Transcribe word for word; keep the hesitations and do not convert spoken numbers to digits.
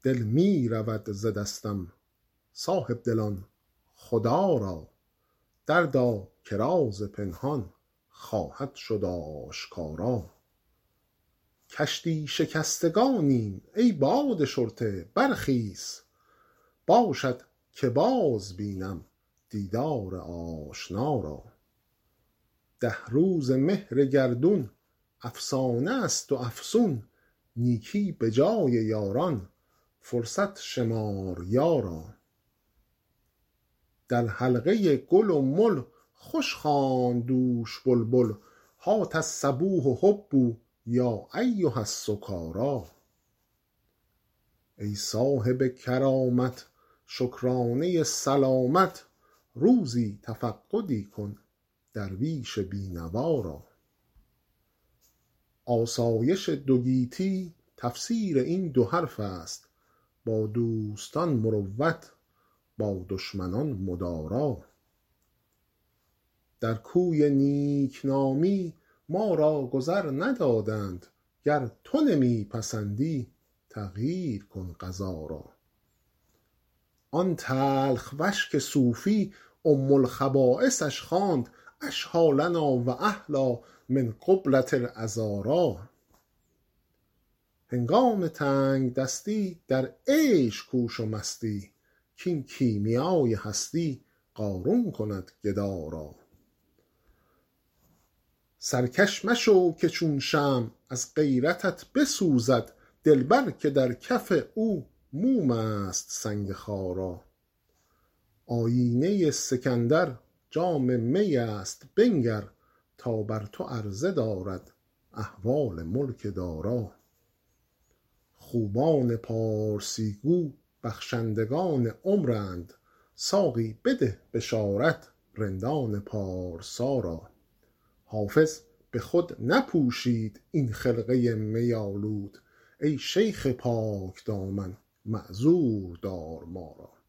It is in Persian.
دل می رود ز دستم صاحب دلان خدا را. دردا که راز پنهان خواهد شد آشکارا. کشتی شکستگانیم ای باد شرطه برخیز، باشد که باز بینم دیدار آشنا را. ده روز مهر گردون افسانه است و افسون، نیکی به جای یاران فرصت شمار یارا. در حلقه گل و مل خوش خواند دوش بلبل، هات الصبوح حب یا ایها السکارا. ای صاحب کرامت شکرانه سلامت، روزی تفقدی کن درویش بینوا را. آسایش دو گیتی تفسیر این دو حرف است، با دوستان مروت با دشمنان مدارا. در کوی نیکنامی ما را گذر ندادند، گر تو نمی پسندی تغییر کن قضا را. آن تلخ وشک صوفی ام الخبایثش خواند، اشهی لنا و احلی من قبلة العذارا. هنگام تنگ دستی در عیش کوش و مستی، کین کیمیای هستی قارون کند گدا را. سرکش مشو که چون شمع از غیرتت بسوزد، دلبر که در کف او موم است سنگ خارا. آیینه سکندر جام می است بنگر، تا بر تو عرضه دارد احوال ملک دارا. خوبان پارسی گو بخشندگان عمرند، ساقی بده بشارت رندان پارسا را. حافظ به خود نپوشید این خرقه می آلود، ای شیخ پاک دامن معذور دار ما را.